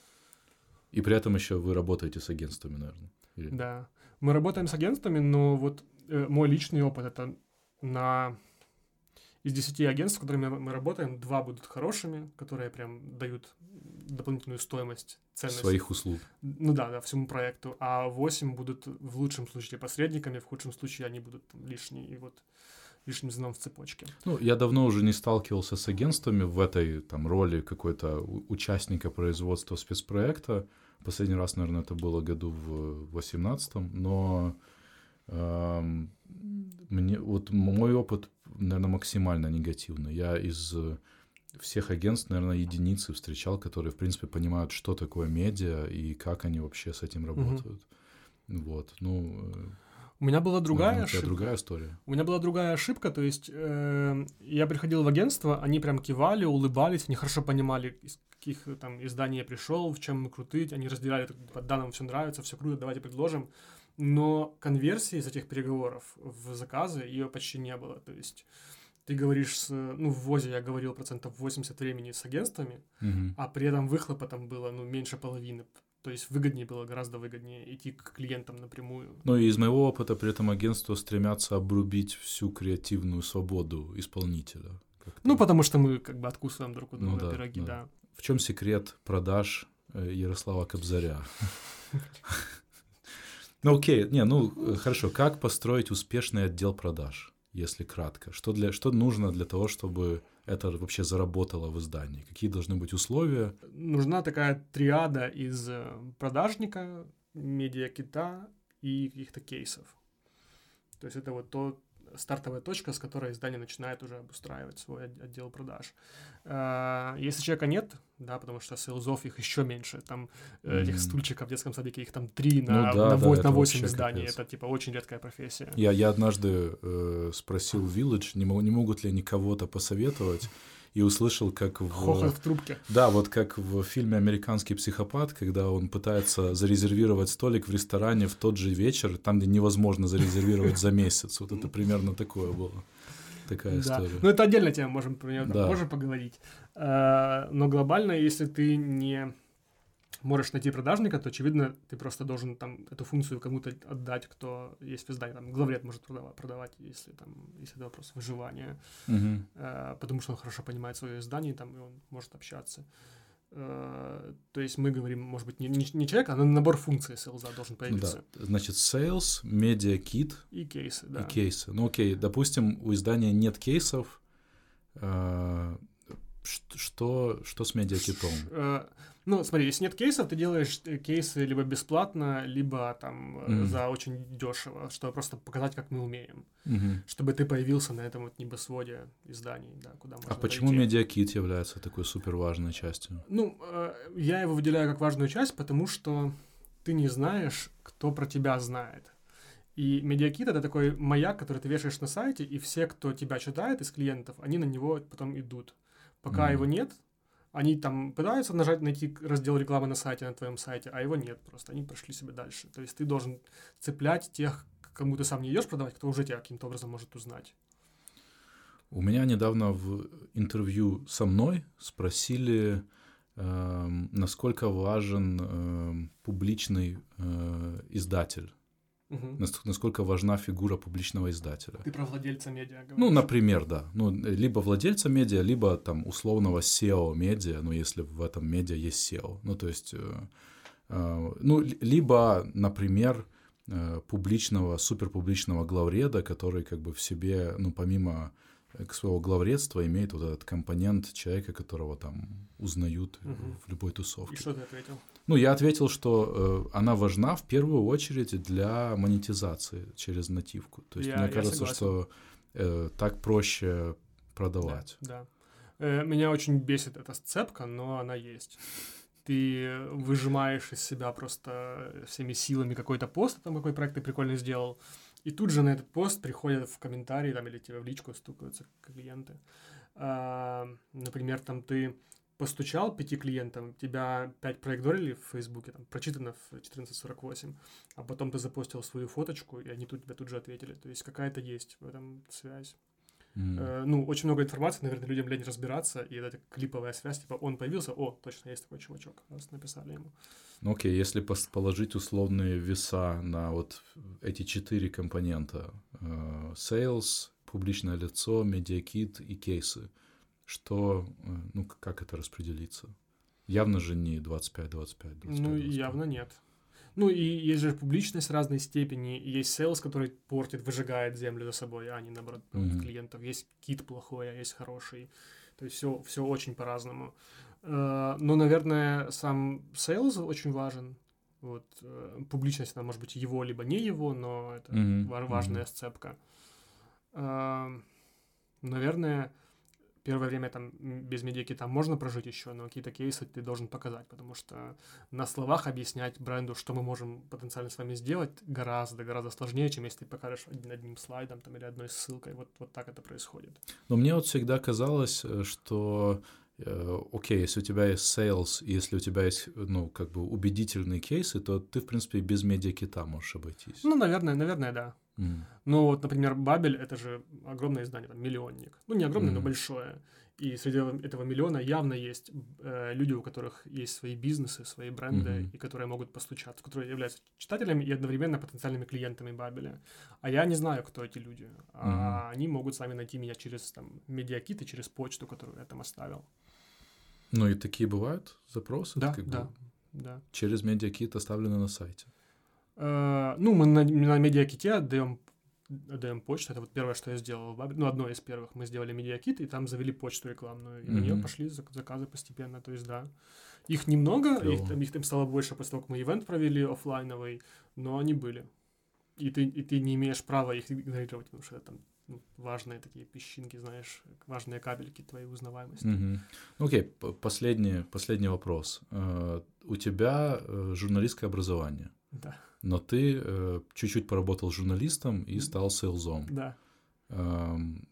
И при этом еще вы работаете с агентствами, наверное. Или... Да. Мы работаем с агентствами, но вот э, мой личный опыт — это на... из десяти агентств, с которыми мы работаем, два будут хорошими, которые прям дают дополнительную стоимость, ценность. Своих услуг. Ну да, да, всему проекту. А восемь будут в лучшем случае посредниками, в худшем случае они будут там, лишние. И вот лишним звеном в цепочке. Ну, я давно уже не сталкивался с агентствами в этой там роли какой-то участника производства спецпроекта. Последний раз, наверное, это было году в восемнадцатом, но э, мне, вот мой опыт, наверное, максимально негативный. Я из всех агентств, наверное, единицы встречал, которые, в принципе, понимают, что такое медиа и как они вообще с этим работают. Mm-hmm. Вот, ну... У меня была другая наверное, ошибка. другая история. У меня была другая ошибка, то есть э, я приходил в агентство, они прям кивали, улыбались, они хорошо понимали, из каких там изданий я пришел, в чем мы крутые, они разделяли, типа, да, нам все нравится, все круто, давайте предложим. Но конверсии из этих переговоров в заказы ее почти не было, то есть... Ты говоришь, с, ну, в ВОЗе я говорил процентов восемьдесят времени с агентствами, угу. а при этом выхлопа там было, ну, меньше половины. То есть выгоднее было, гораздо выгоднее идти к клиентам напрямую. Ну, и из моего опыта при этом агентства стремятся обрубить всю креативную свободу исполнителя. Как-то. Ну, потому что мы как бы откусываем друг у друга ну, да, пироги, да. да. В чем секрет продаж Ярослава Кобзаря? Ну, окей, не, ну, хорошо. Как построить успешный отдел продаж? Если кратко. Что, для, что нужно для того, чтобы это вообще заработало в издании? Какие должны быть условия? Нужна такая триада из продажника, медиакита и каких-то кейсов. То есть это вот то, стартовая точка, с которой издание начинает уже обустраивать свой отдел продаж. Если человека нет, да, потому что сейлзов их еще меньше, там mm. этих стульчиков в детском садике их там три на, ну, да, на, да, на восемь изданий, капец. Это типа очень редкая профессия. Я, я однажды э, спросил Village, не, не могут ли они кого-то посоветовать, и услышал, как в... Хохот в трубке. Да, вот как в фильме «Американский психопат», когда он пытается зарезервировать столик в ресторане в тот же вечер, там, где невозможно зарезервировать за месяц. Вот это примерно такое было. Такая история. Да. Ну, это отдельная тема, можем про нее да. позже поговорить. Но глобально, если ты не можешь найти продажника, то, очевидно, ты просто должен там эту функцию кому-то отдать, кто есть в издании. Там главред может продавать, продавать если, там, если это вопрос выживания, угу. потому что он хорошо понимает свое издание, там, и он может общаться. То есть мы говорим, может быть, не, не человек, а набор функций сейлза должен появиться. Да. Значит, sales, media kit и кейсы, да. И кейсы. Ну окей, допустим, у издания нет кейсов. Что, что с медиакитом? Ну, смотри, если нет кейсов, ты делаешь кейсы либо бесплатно, либо там mm. за очень дешево, чтобы просто показать, как мы умеем. Mm-hmm. Чтобы ты появился на этом вот небосводе изданий, да, куда можно А почему дойти. медиакит является такой супер важной частью? Ну, я его выделяю как важную часть, потому что ты не знаешь, кто про тебя знает. И медиакит — это такой маяк, который ты вешаешь на сайте, и все, кто тебя читает из клиентов, они на него потом идут. Пока mm. его нет, они там пытаются нажать, найти раздел рекламы на сайте, на твоем сайте, а его нет просто, они прошли себе дальше. То есть ты должен цеплять тех, кому ты сам не идешь продавать, кто уже тебя каким-то образом может узнать. У меня недавно в интервью со мной спросили, э, насколько важен э, публичный э, издатель. Угу. Насколько важна фигура публичного издателя. Ты про владельца медиа говоришь? Ну, например, да. Ну, либо владельца медиа, либо там условного сео медиа, ну, если в этом медиа есть сео. Ну, то есть, э, э, ну, либо, например, э, публичного, суперпубличного главреда, который как бы в себе, ну, помимо своего главредства, имеет вот этот компонент человека, которого там узнают угу. в любой тусовке. И что ты ответил? Ну, я ответил, что э, она важна в первую очередь для монетизации через нативку. То есть, я, мне я кажется, согласен. что э, так проще продавать. Да, да. Э, меня очень бесит эта сцепка, но она есть. Ты выжимаешь из себя просто всеми силами какой-то пост, там какой проект ты прикольно сделал, и тут же на этот пост приходят в комментарии там, или тебе в личку стукаются клиенты. А, например, там ты постучал пяти клиентам, тебя пять проигнорили в Фейсбуке, там, прочитано в четырнадцать сорок восемь, а потом ты запостил свою фоточку, и они тут тебе тут же ответили. То есть какая-то есть в этом связь. Mm. Э, ну, очень много информации, наверное, людям лень разбираться, и это клиповая связь, типа он появился, о, точно есть такой чувачок, раз написали ему. Ну окей, если положить условные веса на вот эти четыре компонента, э, sales, публичное лицо, медиакит и кейсы, что, ну, как это распределится? Явно же не двадцать пять двадцать пять. Ну, явно нет. Ну, и есть же публичность разной степени, и есть сейлс, который портит, выжигает землю за собой, а не, наоборот, mm-hmm. клиентов. Есть кит плохой, а есть хороший. То есть все, все очень по-разному. Но, наверное, сам сейлс очень важен. Вот, публичность, она может быть его, либо не его, но это mm-hmm. важная mm-hmm. сцепка. Наверное, первое время там без медиакита можно прожить еще, но какие-то кейсы ты должен показать, потому что на словах объяснять бренду, что мы можем потенциально с вами сделать, гораздо-гораздо сложнее, чем если ты покажешь одним слайдом там, или одной ссылкой. Вот, вот так это происходит. Но мне вот всегда казалось, что э, окей, если у тебя есть sales, если у тебя есть, ну, как бы убедительные кейсы, то ты, в принципе, без медиакита можешь обойтись. Ну, наверное, наверное, да. Mm. Ну, вот, например, Бабель — это же огромное издание, там, миллионник. Ну, не огромное, mm. но большое. И среди этого миллиона явно есть э, люди, у которых есть свои бизнесы, свои бренды, mm-hmm. и которые могут постучаться, которые являются читателями и одновременно потенциальными клиентами Бабеля. А я не знаю, кто эти люди. А mm-hmm. они могут сами найти меня через там, медиакит и через почту, которую я там оставил. Ну, и такие бывают запросы? Да, как да, бы, да. Через медиакит оставлены на сайте? Uh, ну, мы на, на медиаките отдаем, отдаем почту. Это вот первое, что я сделал в Бабеле. Ну, одно из первых. Мы сделали медиакит, и там завели почту рекламную. И mm-hmm. на нее пошли заказы постепенно. То есть, да. Их немного, их там, их там стало больше после того, как мы ивент провели офлайновый, но они были. И ты, и ты не имеешь права их игнорировать, потому что это там ну, важные такие песчинки, знаешь, важные кабельки твоей узнаваемости. Mm-hmm. Окей, okay. последний, последний вопрос. Uh, у тебя uh, журналистское образование. Да. Но ты э, чуть-чуть поработал журналистом и стал сейлзом. Да. Эм,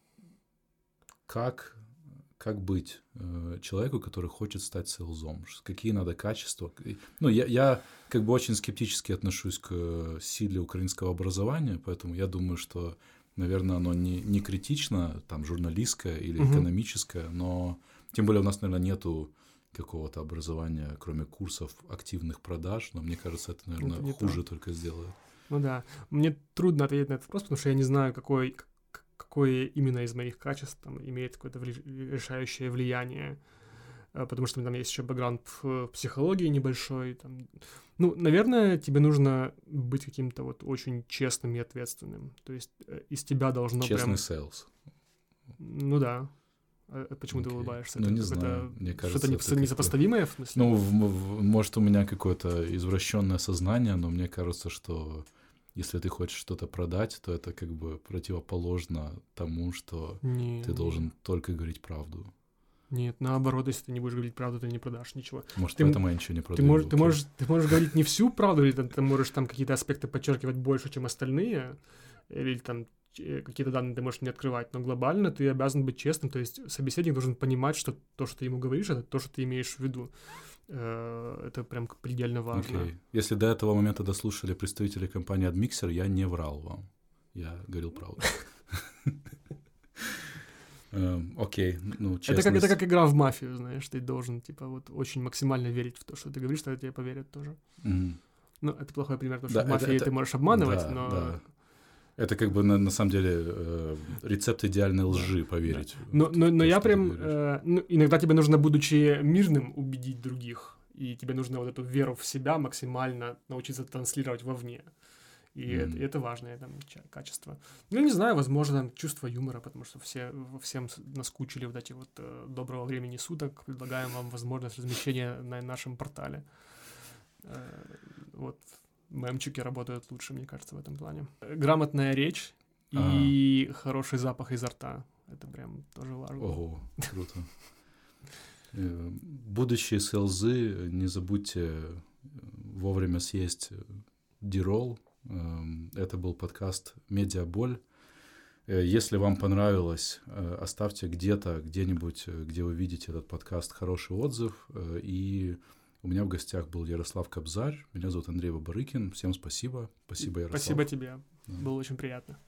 как, как быть э, человеку, который хочет стать сейлзом? Какие надо качества? Ну, я, я как бы очень скептически отношусь к силе украинского образования, поэтому я думаю, что, наверное, оно не, не критично, там, журналистское или угу. экономическое, но тем более у нас, наверное, нету какого-то образования, кроме курсов активных продаж, но мне кажется, это, наверное, это хуже то. Только сделает. Ну да. Мне трудно ответить на этот вопрос, потому что я не знаю, какой, какое именно из моих качеств там, имеет какое-то решающее влияние, потому что там есть еще бэкграунд в психологии небольшой. Там. Ну, наверное, тебе нужно быть каким-то вот очень честным и ответственным. То есть из тебя должно Честный прям... сейлс. Ну да. А почему okay. ты улыбаешься? Ну, это не знаю. Мне кажется, что-то это несопоставимое, в смысле? Ну, в, в, может, у меня какое-то извращенное сознание, но мне кажется, что если ты хочешь что-то продать, то это как бы противоположно тому, что не, ты не. должен только говорить правду. Нет, наоборот, если ты не будешь говорить правду, ты не продашь ничего. Может, ты, поэтому я ничего не продаю. Ты можешь, ты, можешь, ты можешь говорить не всю правду, или ты, ты можешь там какие-то аспекты подчеркивать больше, чем остальные, или там какие-то данные ты можешь не открывать, но глобально ты обязан быть честным, то есть собеседник должен понимать, что то, что ты ему говоришь, это то, что ты имеешь в виду. Это прям предельно важно. Okay. Если до этого момента дослушали представители компании AdMixer, я не врал вам. Я говорил правду. Окей, ну, честность. Это как, это как игра в мафию, знаешь, ты должен, типа, вот очень максимально верить в то, что ты говоришь, тогда тебе поверят тоже. Mm-hmm. Ну, это плохой пример, потому да, что в мафии это, ты можешь обманывать, да, но... Да. Это как бы на, на самом деле э, рецепт идеальной лжи, поверить. Да. Но, но, но я прям... Э, ну, иногда тебе нужно, будучи мирным, убедить других, и тебе нужно вот эту веру в себя максимально научиться транслировать вовне. И mm. это, это важное там качество. Ну, не знаю, возможно, чувство юмора, потому что все, всем наскучили вот эти вот э, доброго времени суток. Предлагаем вам возможность размещения на нашем портале. Э, вот мемчики работают лучше, мне кажется, в этом плане. Грамотная речь и А-а-а. хороший запах изо рта. Это прям тоже важно. Ого, круто. Будущие селзы, не забудьте вовремя съесть дирол. Это был подкаст «Медиаболь». Если вам понравилось, оставьте где-то, где-нибудь, где вы видите этот подкаст, хороший отзыв. И у меня в гостях был Ярослав Кобзарь. Меня зовут Андрей Бабарыкин. Всем спасибо. Спасибо, Ярослав. Спасибо тебе. Да. Было очень приятно.